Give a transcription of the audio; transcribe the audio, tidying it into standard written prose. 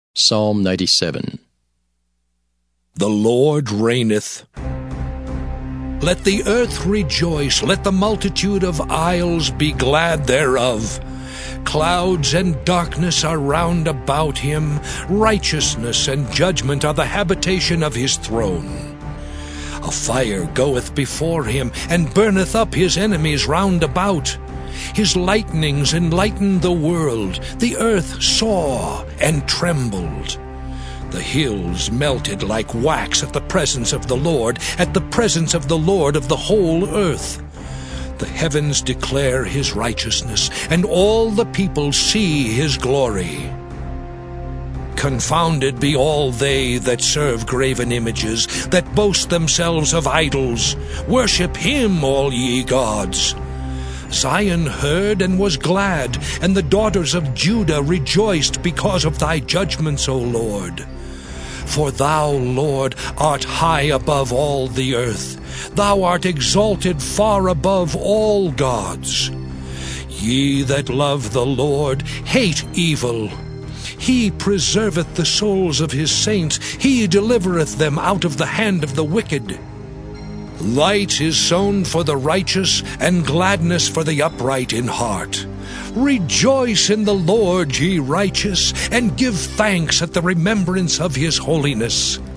Psalm 97. The Lord reigneth. Let the earth rejoice, let the multitude of isles be glad thereof. Clouds and darkness are round about him, righteousness and judgment are the habitation of his throne. A fire goeth before him, and burneth up his enemies round about. His lightnings enlightened the world, the earth saw and trembled. The hills melted like wax at the presence of the Lord, at the presence of the Lord of the whole earth. The heavens declare his righteousness, and all the people see his glory. Confounded be all they that serve graven images, that boast themselves of idols. Worship him, all ye gods. Zion heard and was glad, and the daughters of Judah rejoiced because of thy judgments, O Lord. For thou, Lord, art high above all the earth. Thou art exalted far above all gods. Ye that love the Lord hate evil. He preserveth the souls of his saints. He delivereth them out of the hand of the wicked. Light is sown for the righteous, and gladness for the upright in heart. Rejoice in the Lord, ye righteous, and give thanks at the remembrance of his holiness.